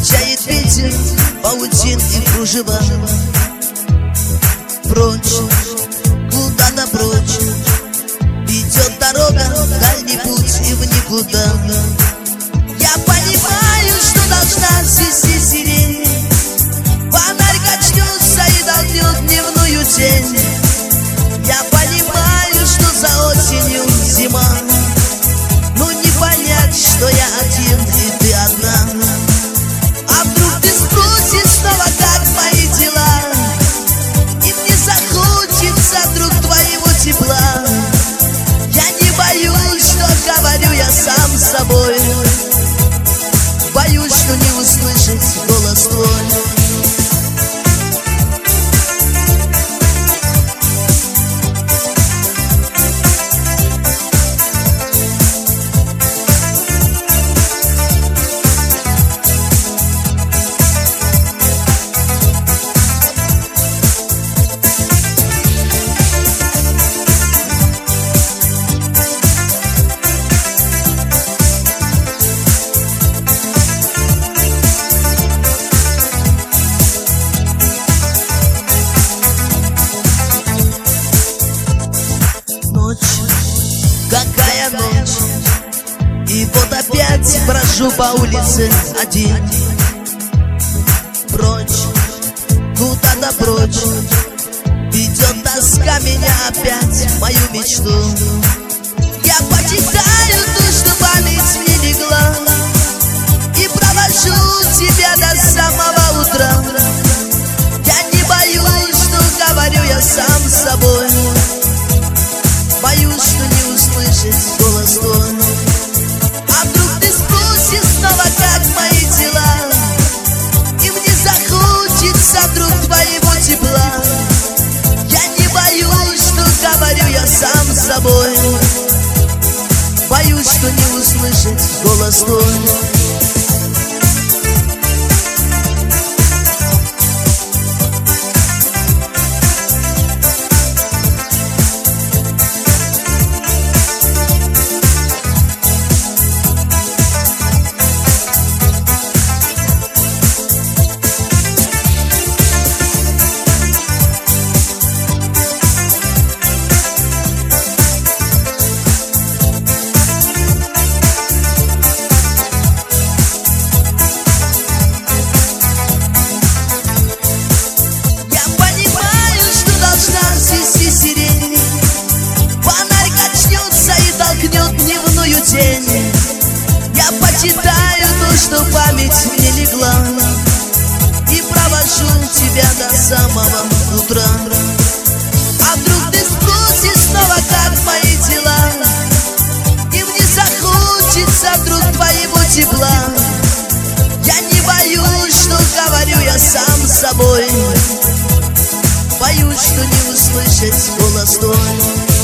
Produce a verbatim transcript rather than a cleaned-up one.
Качает ветер, паутин и кружева. Прочь, куда-то прочь ведет дорога, дальний путь и в никуда. Я понимаю, что должна свести сирень. Фонарь качнется и толкнет дневную тень. Я понимаю, что за осенью зима, но не понять, что я один и ты одна. А вдруг ты спросишь снова, как мои дела, и мне захочется вдруг твоего тепла. Я не боюсь, что говорю я сам с собой. Боюсь, что не услышать голос твой. Какая ночь, и вот опять брожу по улице один. Прочь, куда-то прочь ведет тоска меня опять в мою мечту. Я почитаю то, что память мне легла, и провожу тебя до самого утра. Я не боюсь, что говорю я сам с собой. Боюсь, что не услышать голос твой. А вдруг ты спросишь снова, как мои дела, и мне захочется вдруг твоего тепла. Я не боюсь, что говорю я сам с собой. Боюсь, что не услышать голос твой. Дневную тень. Я почитаю то, что память мне легла, и провожу тебя до самого утра. А вдруг ты спросишь снова, как мои дела, и мне захочется вдруг твоего тепла. Я не боюсь, что говорю я сам с собой. Боюсь, что не услышать голос твой.